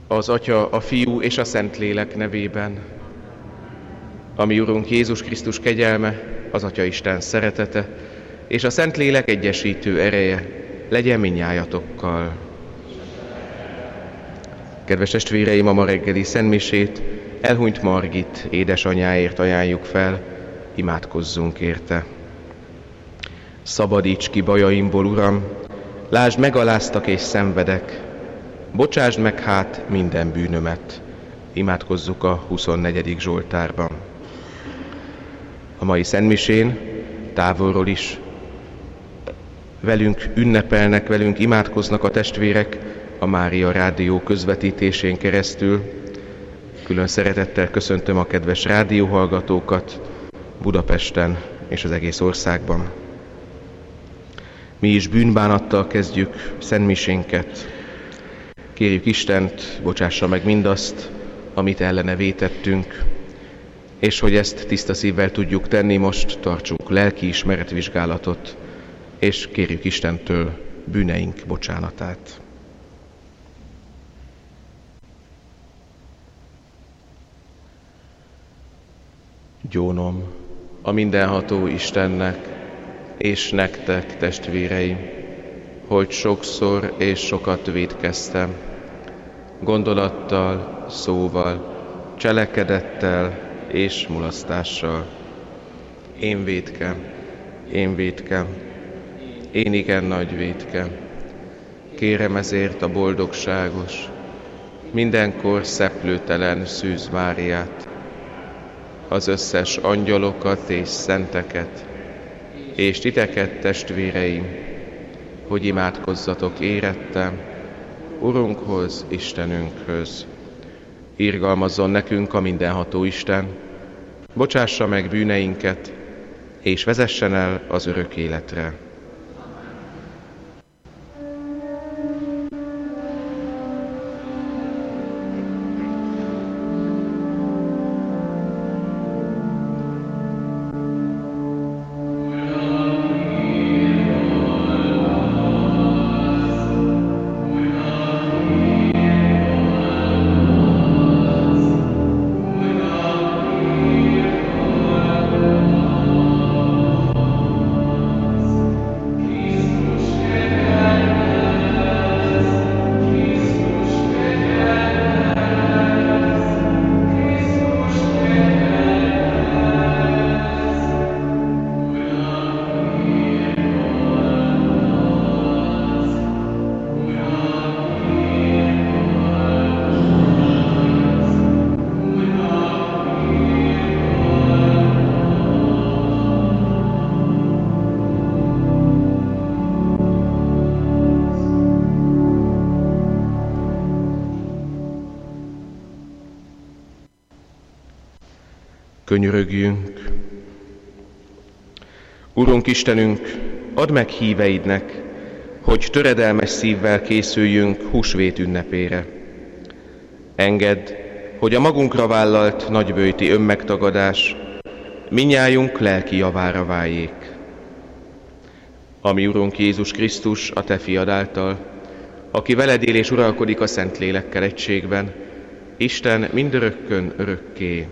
Az Atya, a Fiú és a Szentlélek nevében. A mi Urunk Jézus Krisztus kegyelme, az Atyaisten szeretete és a Szentlélek egyesítő ereje legyen mindnyájatokkal. Kedves testvéreim, a ma reggeli szentmisét elhunyt Margit édesanyjáért ajánljuk fel, imádkozzunk érte. Szabadíts ki bajaimból, Uram, lásd, megaláztak és szenvedek, bocsásd meg hát minden bűnömet. Imádkozzuk a 24. Zsoltárban. A mai szentmisén távolról is velünk ünnepelnek, velünk imádkoznak a testvérek a Mária Rádió közvetítésén keresztül. Külön szeretettel köszöntöm a kedves rádióhallgatókat Budapesten és az egész országban. Mi is bűnbánattal kezdjük szentmisénket. Kérjük Istent, bocsássa meg mindazt, amit ellene vétettünk, és hogy ezt tiszta szívvel tudjuk tenni, most tartsunk lelkiismeretvizsgálatot, és kérjük Istentől bűneink bocsánatát. Gyónom a mindenható Istennek, és nektek, testvéreim, hogy sokszor és sokat vétkeztem, gondolattal, szóval, cselekedettel és mulasztással. Én vétkem, én igen nagy vétkem. Kérem ezért a boldogságos, mindenkor szeplőtelen Szűz Máriát, az összes angyalokat és szenteket, és titeket, testvéreim, hogy imádkozzatok érettem Urunkhoz, Istenünkhöz. Irgalmazzon nekünk a mindenható Isten, bocsássa meg bűneinket, és vezessen el az örök életre. Könyörögjünk. Urunk Istenünk, add meg híveidnek, hogy töredelmes szívvel készüljünk húsvét ünnepére. Engedd, hogy a magunkra vállalt nagyböjti önmegtagadás mindnyájunk lelki javára váljék. Ami Urunk Jézus Krisztus, a Te fiad által, aki veled él és uralkodik a Szentlélekkel egységben, Isten mindörökkön örökké.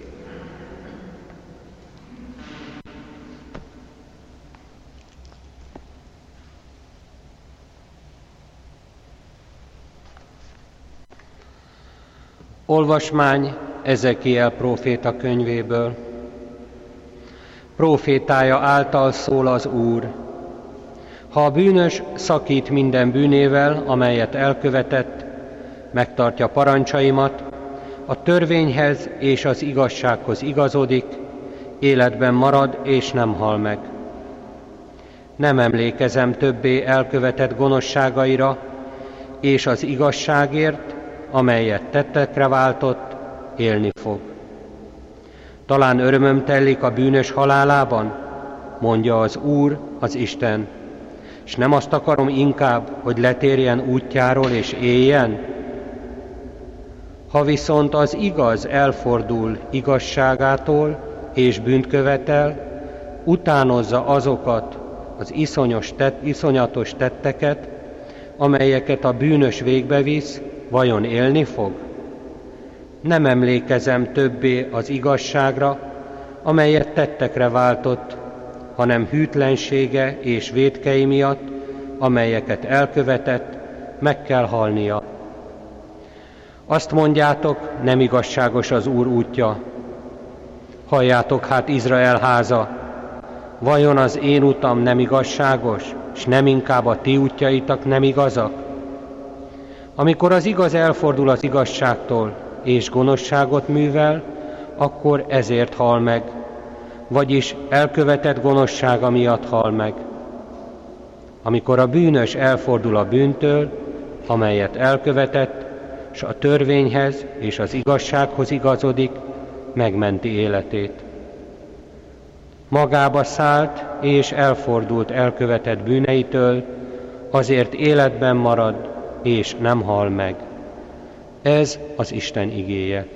Olvasmány Ezekiel próféta könyvéből. Prófétája által szól az Úr. Ha a bűnös szakít minden bűnével, amelyet elkövetett, megtartja parancsaimat, a törvényhez és az igazsághoz igazodik, életben marad és nem hal meg. Nem emlékezem többé elkövetett gonoszságaira, és az igazságért, amelyet tettekre váltott, élni fog. Talán örömöm tellik a bűnös halálában, mondja az Úr, az Isten, és nem azt akarom inkább, hogy letérjen útjáról és éljen? Ha viszont az igaz elfordul igazságától és bűnt követel, utánozza azokat az iszonyatos tetteket, amelyeket a bűnös végbevisz, vajon élni fog? Nem emlékezem többé az igazságra, amelyet tettekre váltott, hanem hűtlensége és vétkei miatt, amelyeket elkövetett, meg kell halnia. Azt mondjátok, nem igazságos az Úr útja. Halljátok hát, Izrael háza, vajon az én utam nem igazságos, s nem inkább a ti útjaitok nem igazak? Amikor az igaz elfordul az igazságtól, és gonoszságot művel, akkor ezért hal meg, vagyis elkövetett gonoszsága miatt hal meg. Amikor a bűnös elfordul a bűntől, amelyet elkövetett, s a törvényhez és az igazsághoz igazodik, megmenti életét. Magába szállt és elfordult elkövetett bűneitől, azért életben marad és nem hal meg. Ez az Isten igéje.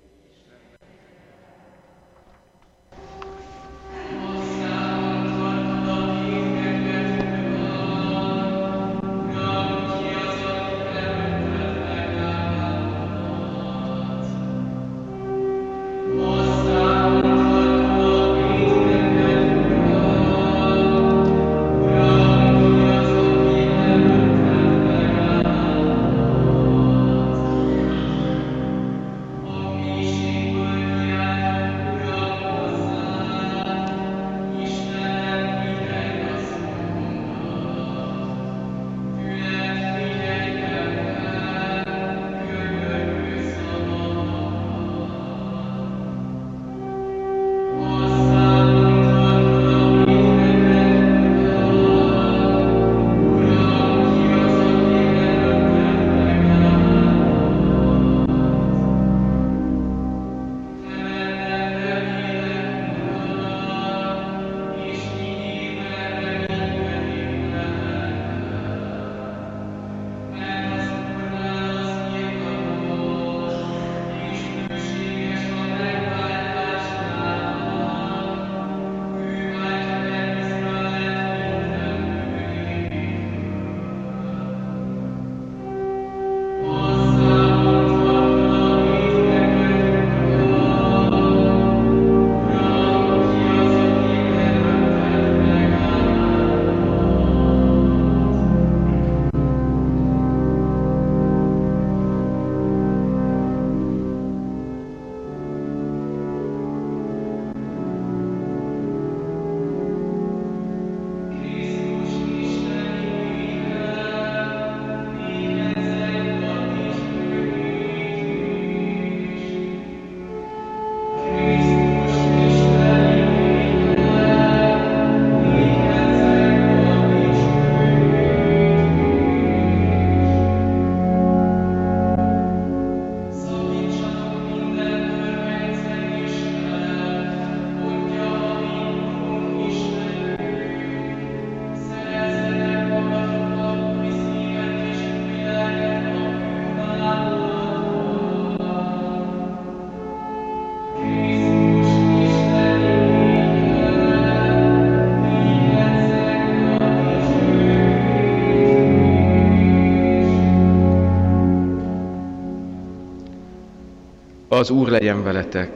Az Úr legyen veletek.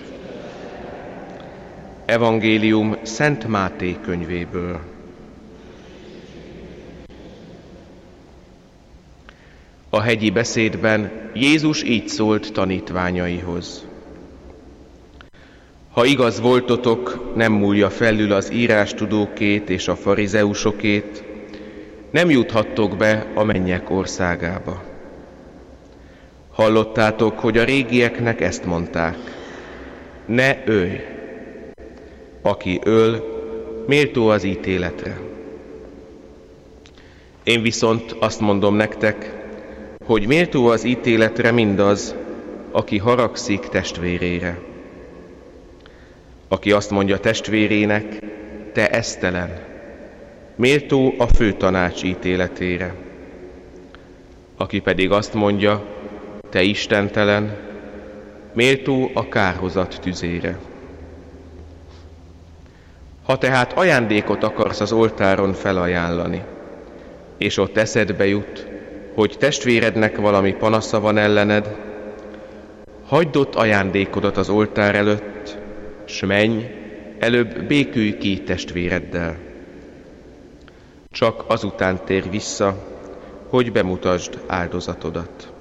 Evangélium Szent Máté könyvéből. A hegyi beszédben Jézus így szólt tanítványaihoz. Ha igaz voltotok, nem múlja felül az írástudókét és a farizeusokét, nem juthattok be a mennyek országába. Hallottátok, hogy a régieknek ezt mondták: ne ölj! Aki öl, méltó az ítéletre. Én viszont azt mondom nektek, hogy méltó az ítéletre mindaz, aki haragszik testvérére. Aki azt mondja testvérének, te esztelen, méltó a főtanács ítéletére. Aki pedig azt mondja, te istentelen, méltó a kárhozat tüzére. Ha tehát ajándékot akarsz az oltáron felajánlani, és ott eszedbe jut, hogy testvérednek valami panasza van ellened, hagyd ott ajándékodat az oltár előtt, s menj, előbb békülj ki testvéreddel. Csak azután térj vissza, hogy bemutasd áldozatodat.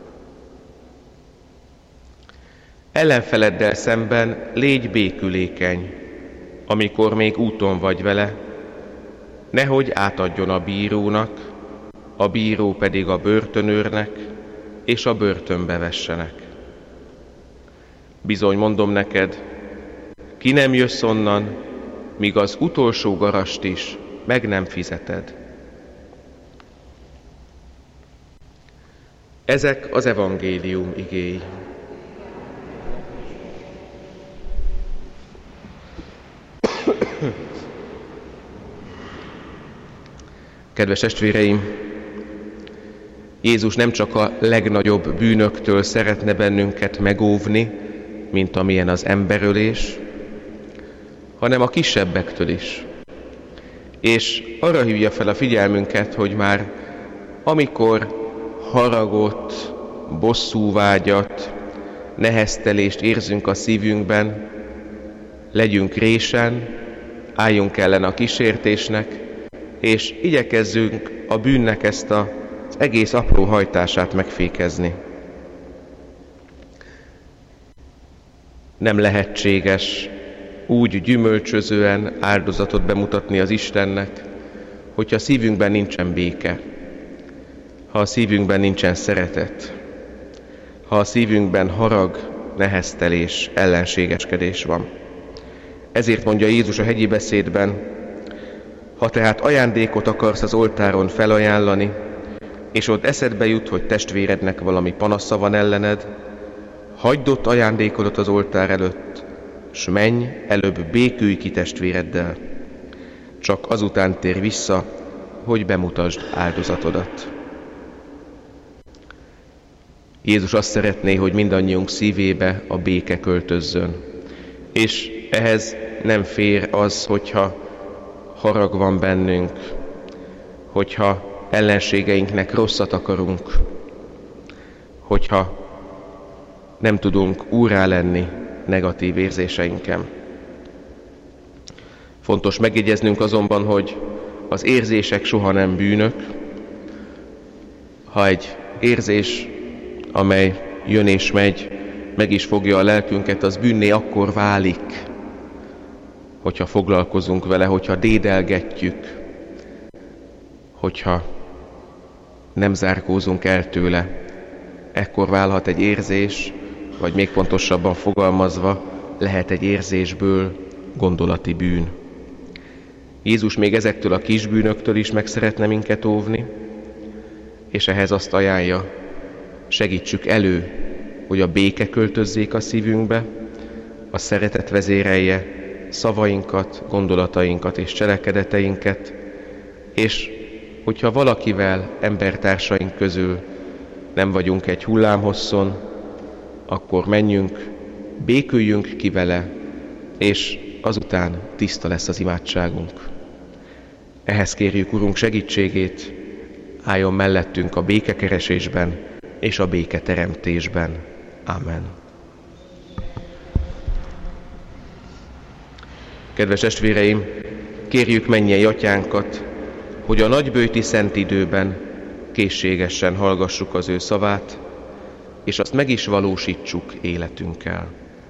Ellenfeleddel szemben légy békülékeny, amikor még úton vagy vele, nehogy átadjon a bírónak, a bíró pedig a börtönőrnek, és a börtönbe vessenek. Bizony mondom neked, ki nem jössz onnan, míg az utolsó garast is meg nem fizeted. Ezek az evangélium igéi. Kedves testvéreim, Jézus nem csak a legnagyobb bűnöktől szeretne bennünket megóvni, mint amilyen az emberölés, hanem a kisebbektől is. És arra hívja fel a figyelmünket, hogy már amikor haragot, bosszúvágyat, neheztelést érzünk a szívünkben, legyünk résen, álljunk ellen a kísértésnek, és igyekezzünk a bűnnek ezt az egész apró hajtását megfékezni. Nem lehetséges úgy gyümölcsözően áldozatot bemutatni az Istennek, hogyha a szívünkben nincsen béke, ha a szívünkben nincsen szeretet, ha a szívünkben harag, neheztelés, ellenségeskedés van. Ezért mondja Jézus a hegyi beszédben, ha tehát ajándékot akarsz az oltáron felajánlani, és ott eszedbe jut, hogy testvérednek valami panasza van ellened, hagyd ott ajándékodat az oltár előtt, s menj, előbb békülj ki testvéreddel. Csak azután térj vissza, hogy bemutasd áldozatodat. Jézus azt szeretné, hogy mindannyiunk szívébe a béke költözzön. És ehhez nem fér az, hogyha harag van bennünk, hogyha ellenségeinknek rosszat akarunk, hogyha nem tudunk úrrá lenni negatív érzéseinken. Fontos megjegyeznünk azonban, hogy az érzések soha nem bűnök. Ha egy érzés, amely jön és megy, meg is fogja a lelkünket, az bűnné akkor válik, hogyha foglalkozunk vele, hogyha dédelgetjük, hogyha nem zárkózunk el tőle. Ekkor válhat egy érzés, vagy még pontosabban fogalmazva, lehet egy érzésből gondolati bűn. Jézus még ezektől a kis bűnöktől is meg szeretne minket óvni, és ehhez azt ajánlja, segítsük elő, hogy a béke költözzék a szívünkbe, a szeretet vezérelje szavainkat, gondolatainkat és cselekedeteinket, és hogyha valakivel, embertársaink közül nem vagyunk egy hullámhosszon, akkor menjünk, béküljünk ki vele, és azután tiszta lesz az imádságunk. Ehhez kérjük Urunk segítségét, álljon mellettünk a békekeresésben és a béketeremtésben. Amen. Kedves testvéreim, kérjük mennyei atyánkat, hogy a nagyböjti szent időben készségesen hallgassuk az ő szavát, és azt meg is valósítsuk életünkkel.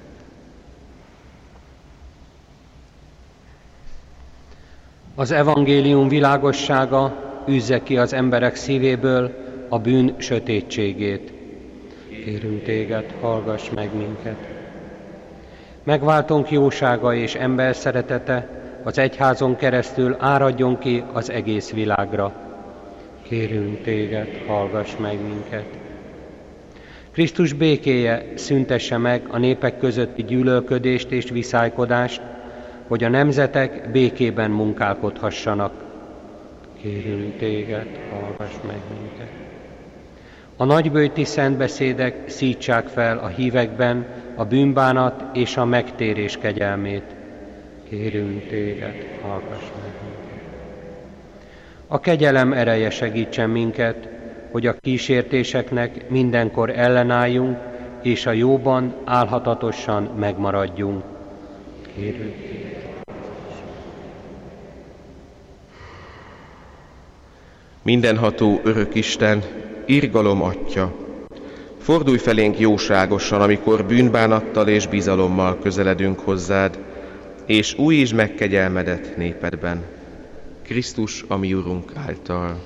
Az evangélium világossága űzze ki az emberek szívéből a bűn sötétségét. Kérünk téged, hallgass meg minket. Megváltónk jósága és ember szeretete az egyházon keresztül áradjon ki az egész világra. Kérünk téged, hallgass meg minket. Krisztus békéje szüntesse meg a népek közötti gyűlölködést és viszálykodást, hogy a nemzetek békében munkálkodhassanak. Kérünk téged, hallgass meg minket. A nagyböjti szentbeszédek szítsák fel a hívekben a bűnbánat és a megtérés kegyelmét. Kérünk téged, hallgass meg minket. A kegyelem ereje segítsen minket, hogy a kísértéseknek mindenkor ellenálljunk, és a jóban álhatatosan megmaradjunk. Kérlek. Mindenható örök Isten, irgalom Atya, fordulj felénk jóságosan, amikor bűnbánattal és bizalommal közeledünk hozzád, és újítsd meg kegyelmedet népedben, Krisztus, a mi Urunk által.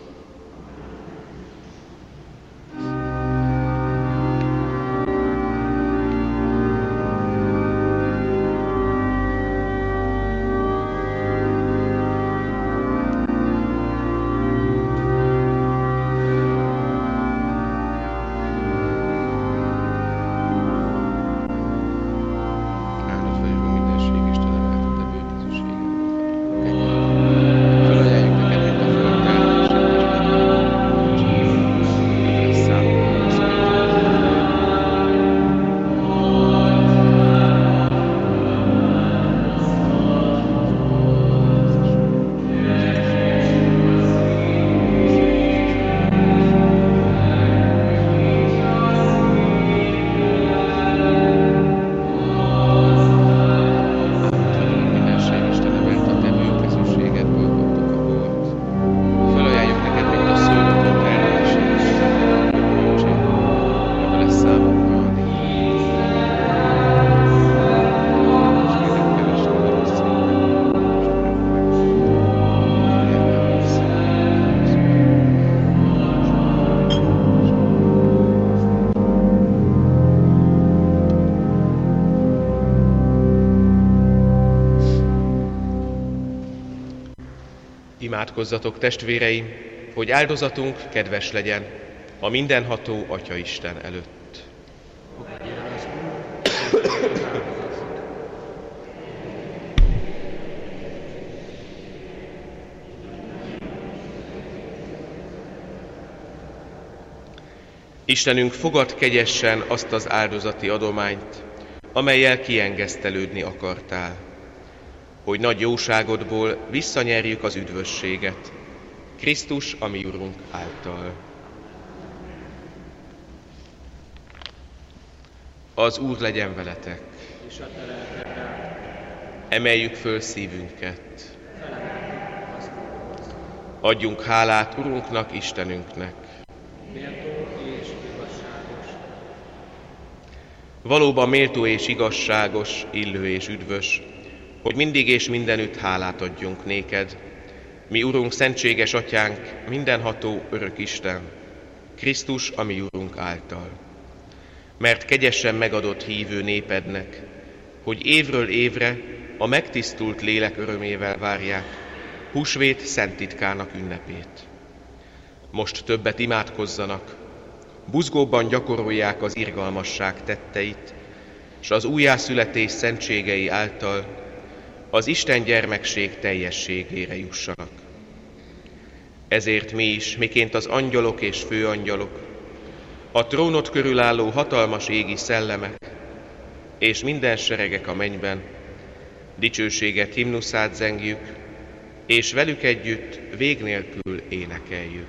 Imádkozzatok, testvéreim, hogy áldozatunk kedves legyen a mindenható Atyaisten előtt. Istenünk, fogad kegyesen azt az áldozati adományt, amellyel kiengesztelődni akartál, hogy nagy jóságodból visszanyerjük az üdvösséget, Krisztus, a mi Urunk által. Az Úr legyen veletek. Emeljük föl szívünket. Adjunk hálát Urunknak, Istenünknek. Valóban méltó és igazságos, illő és üdvös, hogy mindig és mindenütt hálát adjunk néked, mi Urunk, szentséges Atyánk, mindenható örök Isten, Krisztus, a mi Urunk által. Mert kegyesen megadott hívő népednek, hogy évről évre a megtisztult lélek örömével várják húsvét szent titkának ünnepét. Most többet imádkozzanak, buzgóbban gyakorolják az irgalmasság tetteit, s az újjászületés szentségei által az Isten gyermekség teljességére jussanak. Ezért mi is, miként az angyalok és főangyalok, a trónot körül álló hatalmas égi szellemek, és minden seregek a mennyben, dicsőséget himnuszát zengjük, és velük együtt vég nélkül énekeljük.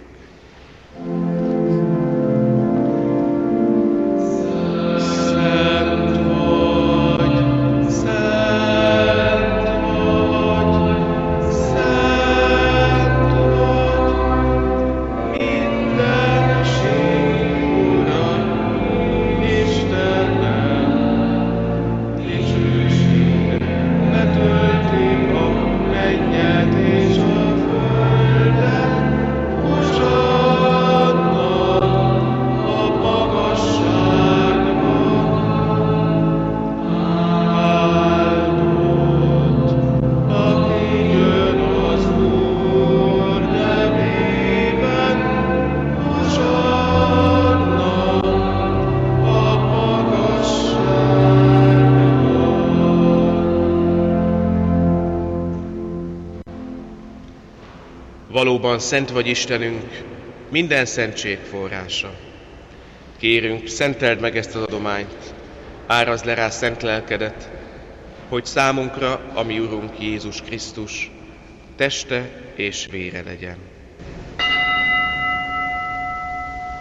Valóban szent vagy Istenünk, minden szentség forrása. Kérünk, szenteld meg ezt az adományt, árazd le rá szent lelkedet, hogy számunkra, a mi Urunk Jézus Krisztus, teste és vére legyen.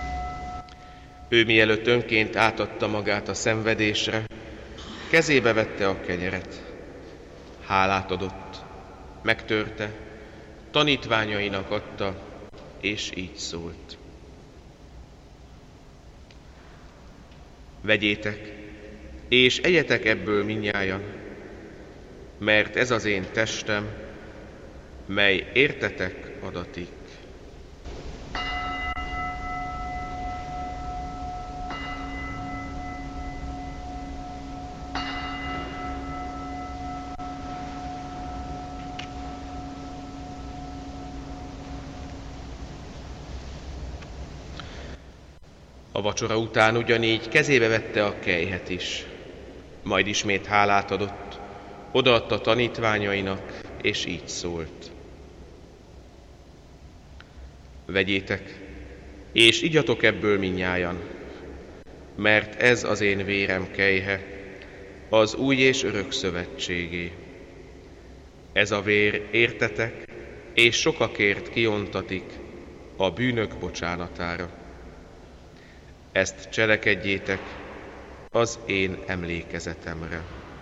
Ő mielőtt önként átadta magát a szenvedésre, kezébe vette a kenyeret, hálát adott, megtörte, tanítványainak adta, és így szólt. Vegyétek, és egyetek ebből mindnyájan, mert ez az én testem, mely értetek adatik. A vacsora után ugyanígy kezébe vette a kelyhet is, majd ismét hálát adott, odaadta tanítványainak, és így szólt. Vegyétek, és igyatok ebből mindnyájan, mert ez az én vérem kelyhe, az új és örök szövetségé. Ez a vér értetek, és sokakért kiontatik a bűnök bocsánatára. Ezt cselekedjétek az én emlékezetemre.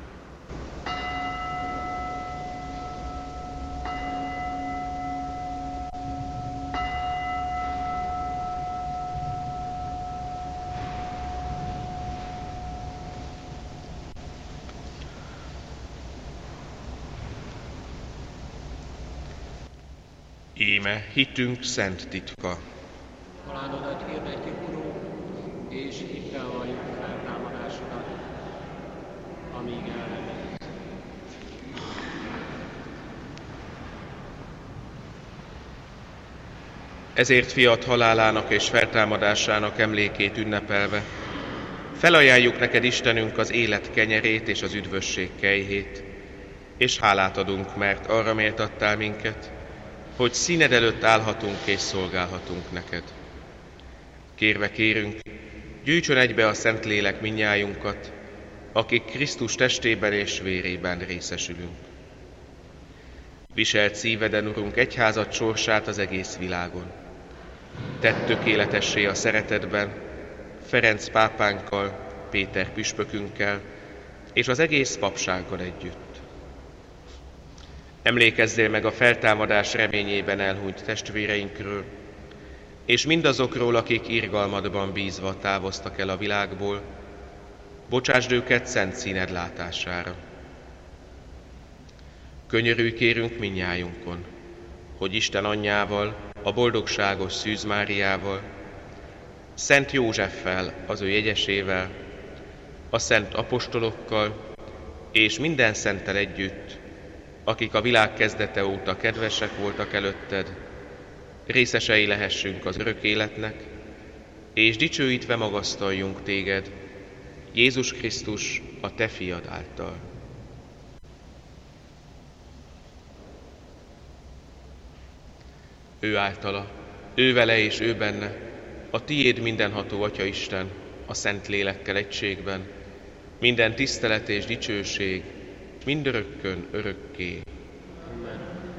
Íme hitünk szent titka. Halálodat hirdetjük, Urunk, és hittel valljuk feltámadásodat, amíg ellened. Ezért fiat halálának és feltámadásának emlékét ünnepelve, felajánljuk neked, Istenünk, az élet kenyerét és az üdvösség kelyhét, és hálát adunk, mert arra méltattál minket, hogy színed előtt állhatunk és szolgálhatunk neked. Kérve kérünk, gyűjtsön egybe a Szentlélek mindnyájunkat, akik Krisztus testében és vérében részesülünk. Viselt szíveden, Urunk, egyházad sorsát az egész világon. Tedd tökéletessé a szeretetben, Ferenc pápánkkal, Péter püspökünkkel és az egész papsággal együtt. Emlékezzél meg a feltámadás reményében elhunyt testvéreinkről, és mindazokról, akik irgalmadban bízva távoztak el a világból, bocsásd őket szent színed látására. Könyörülj kérünk mindnyájunkon, hogy Isten anyjával, a boldogságos Szűz Máriával, Szent Józseffel, az ő jegyesével, a szent apostolokkal és minden szenttel együtt, akik a világ kezdete óta kedvesek voltak előtted, részesei lehessünk az örök életnek, és dicsőítve magasztaljunk téged, Jézus Krisztus, a te fiad által. Ő általa, ő vele és ő benne, a tiéd mindenható Atya Isten, a Szent Lélekkel egységben, minden tisztelet és dicsőség, mindörökkön örökké. Amen.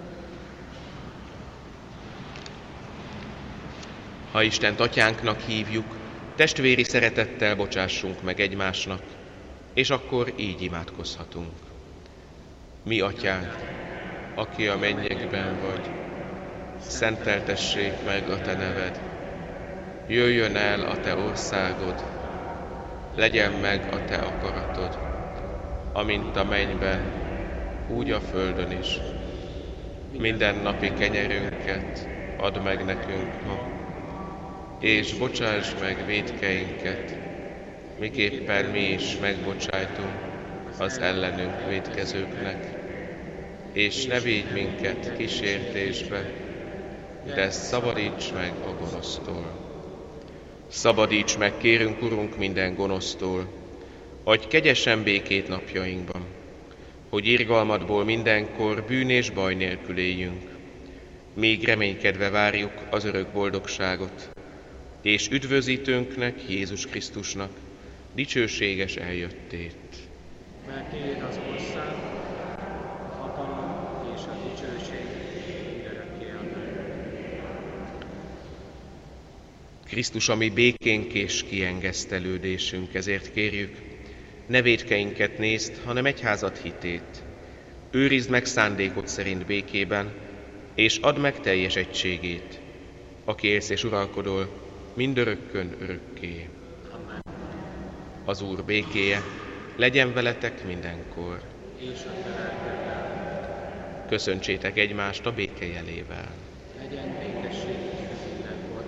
Ha Istent Atyánknak hívjuk, testvéri szeretettel bocsássunk meg egymásnak, és akkor így imádkozhatunk. Mi Atyánk, aki a mennyekben vagy, szenteltessék meg a te neved. Jöjjön el a te országod, legyen meg a te akaratod, amint a mennyben, úgy a földön is. Minden napi kenyerünket add meg nekünk ma, és bocsásd meg vétkeinket, miképpen mi is megbocsájtunk az ellenünk vétkezőknek. És ne védj minket kísértésbe, de szabadíts meg a gonosztól. Szabadíts meg, kérünk, Urunk, minden gonosztól, adj kegyesen békét napjainkban, hogy irgalmadból mindenkor bűn és baj nélkül éljünk, míg reménykedve várjuk az örök boldogságot, és üdvözítőnknek, Jézus Krisztusnak dicsőséges eljöttét. Mert tiéd az ország, a hatalom és a dicsőség mindörökké. Amen. Krisztus, ami békénk és kiengesztelődésünk, ezért kérjük, ne vétkeinket nézd, hanem egyházad hitét. Őrizd meg szándékod szerint békében, és add meg teljes egységét, aki élsz és uralkodol mindörökkön örökké. Az Úr békéje legyen veletek mindenkor. Köszöntsétek egymást a béke jelével. Legyen békesség mindenkor.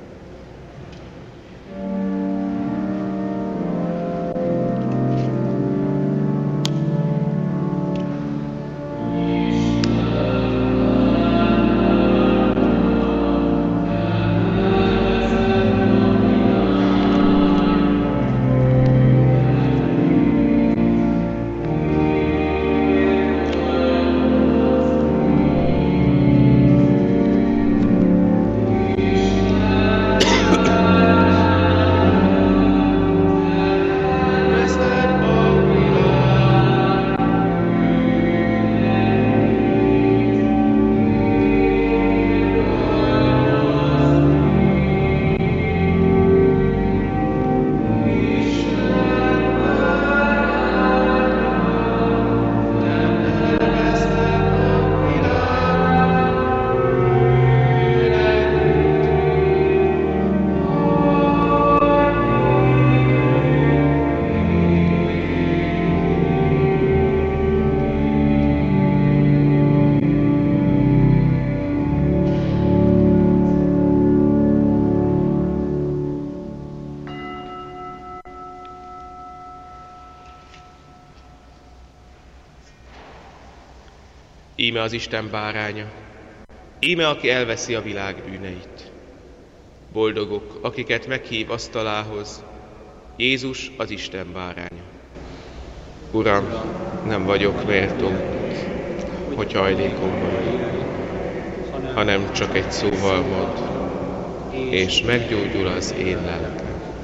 Íme az Isten báránya, íme aki elveszi a világ bűneit. Boldogok, akiket meghív asztalához, Jézus az Isten báránya. Uram, nem vagyok méltó, hogy hajlékomba vagy, hanem csak egy szóval mondd, és meggyógyul az én lelkem.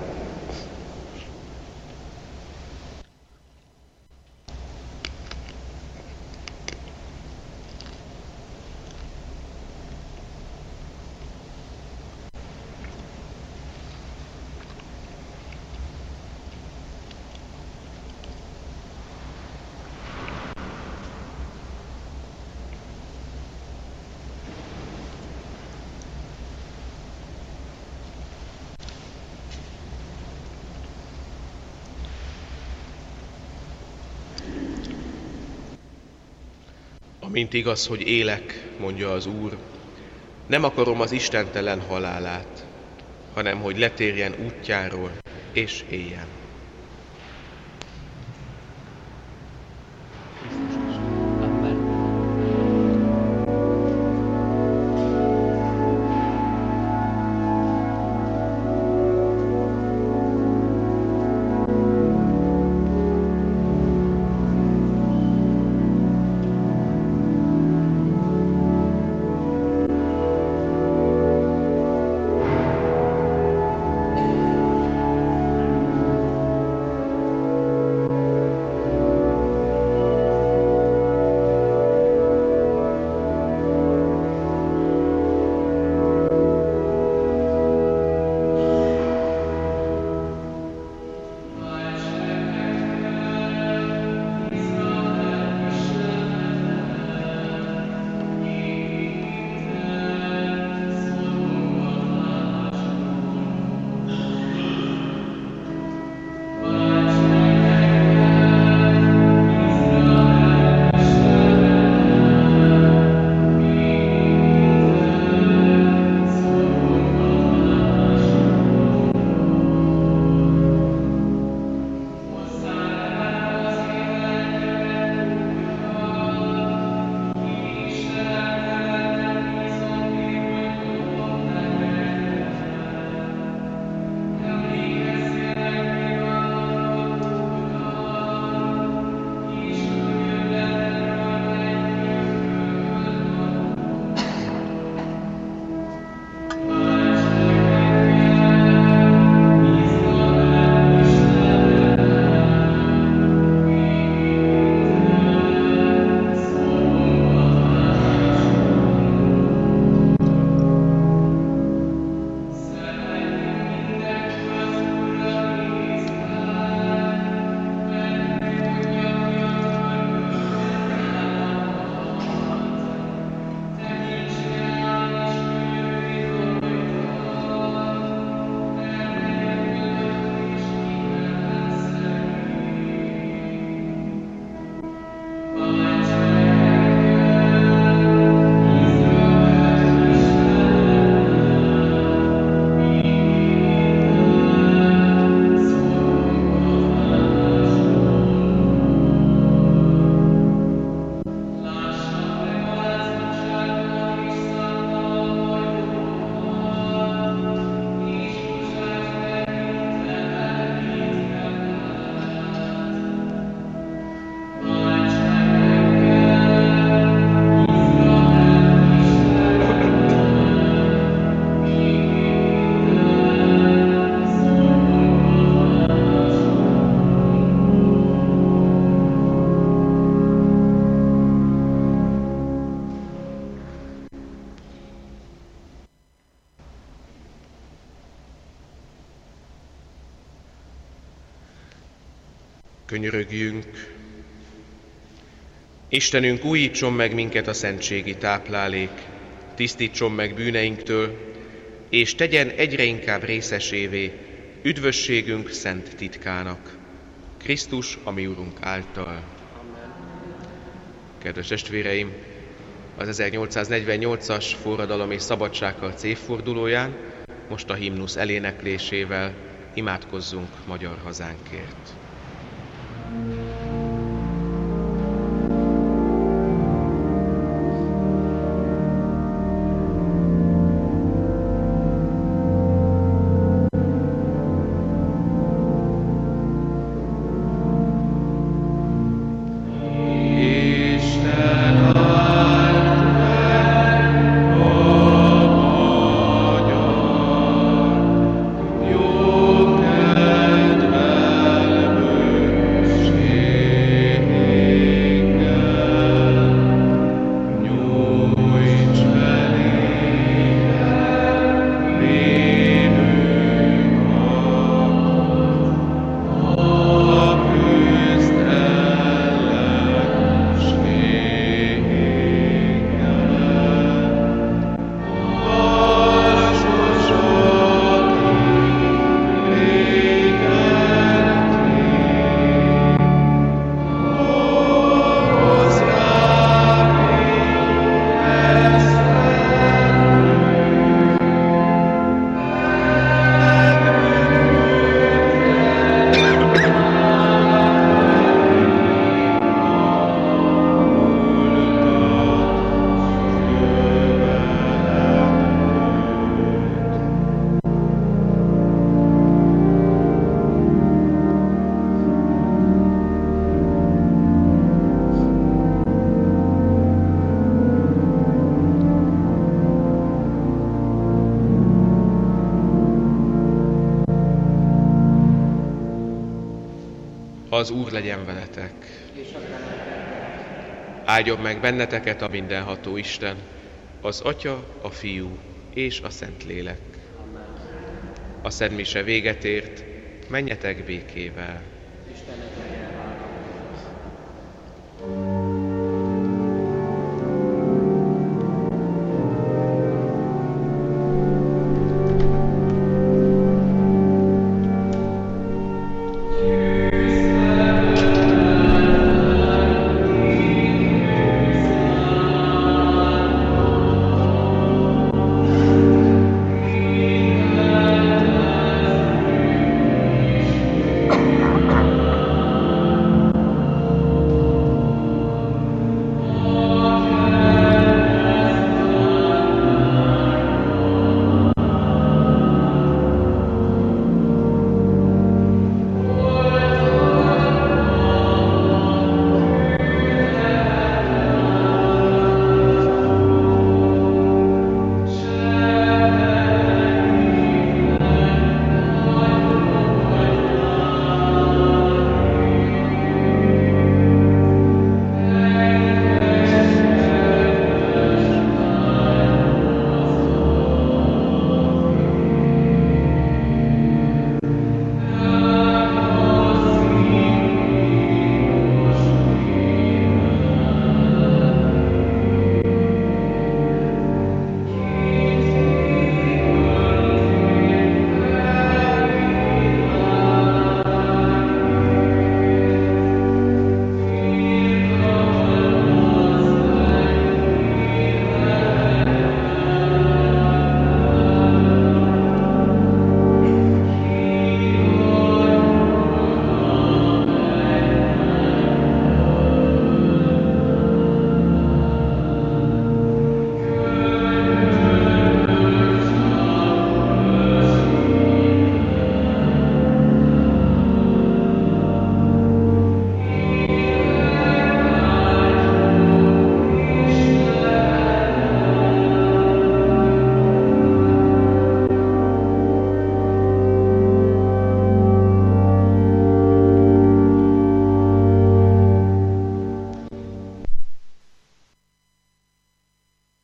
Amint igaz, hogy élek, mondja az Úr, nem akarom az istentelen halálát, hanem hogy letérjen útjáról és éljen. Könyörögjünk. Istenünk, újítson meg minket a szentségi táplálék, tisztítson meg bűneinktől, és tegyen egyre inkább részesévé üdvösségünk szent titkának. Krisztus, a mi Urunk által. Kedves testvéreim, az 1848-as forradalom és szabadságharc évfordulóján most a himnusz eléneklésével imádkozzunk magyar hazánkért. Az Úr legyen veletek. Áldjon meg benneteket a mindenható Isten, az Atya, a Fiú és a Szentlélek. A szentmise véget ért, menjetek békével.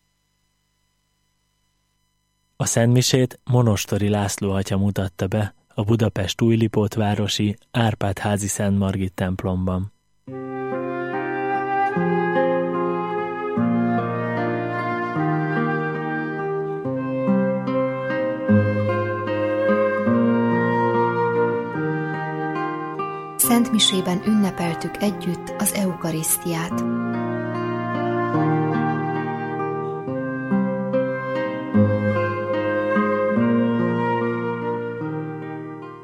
A szentmisét Monostori László atya mutatta be a Budapest Újlipótvárosi Árpád-házi Szent Margit templomban. Szentmisében ünnepeltük együtt az eukarisztiát.